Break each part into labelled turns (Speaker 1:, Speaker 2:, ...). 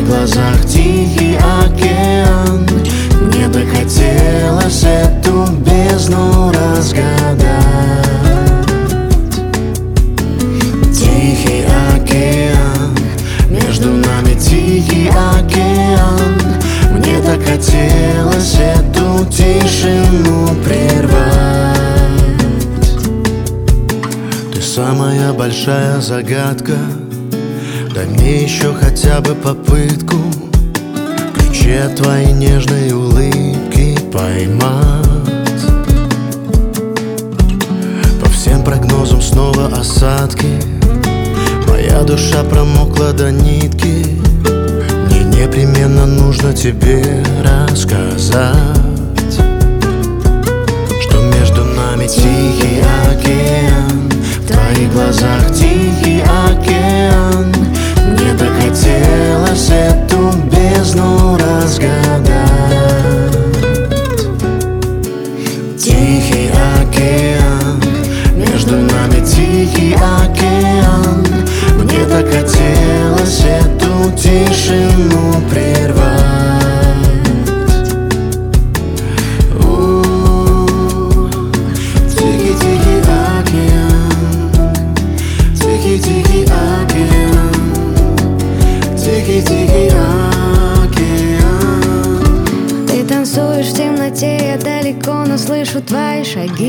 Speaker 1: глазах тихий океан. Мне бы хотелось эту бездну разгадать. Тихий океан, между нами тихий океан. Мне так хотелось эту тишину прервать. Ты самая большая загадка, дай мне еще хотя бы попытку ключи от твоей нежной улыбки поймать. По всем прогнозам снова осадки, моя душа промокла до нитки. Мне непременно нужно тебе рассказать, что между нами тихий океан, в твоих глазах тихий океан. Мне бы хотелось эту бездну разгадать. Тихий океан, между нами тихий океан. Мне так хотелось эту тишину прервать. Тихий-тихий океан, тихий-тихий океан, тихий-тихий океан.
Speaker 2: Ты танцуешь в темноте, я далеко, но слышу твои шаги.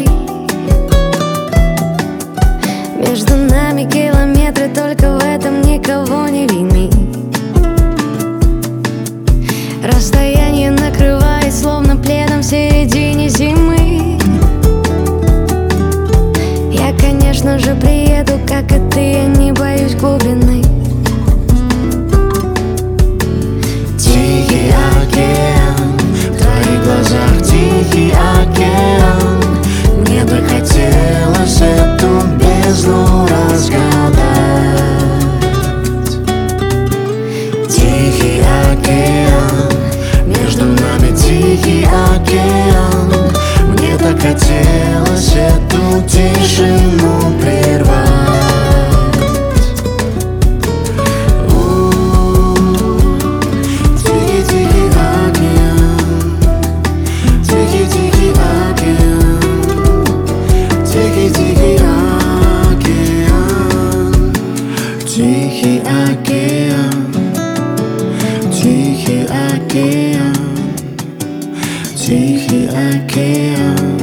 Speaker 2: Между нами километры, только в этом никого не вини. Расстояние накрывает, словно пледом в середине зимы. Я, конечно же, приеду, как и ты, я не боюсь глубины.
Speaker 1: Тихий океан, в твоих глазах тихий океан. Мне бы хотелось эту бездну разгадать. Тихий океан, между нами тихий океан. Мне так хотелось эту тишину прервать. Тихий-тихий океан, тихий-тихий океан, тихий-тихий океан. Тихий океан, тихий океан, тихий океан.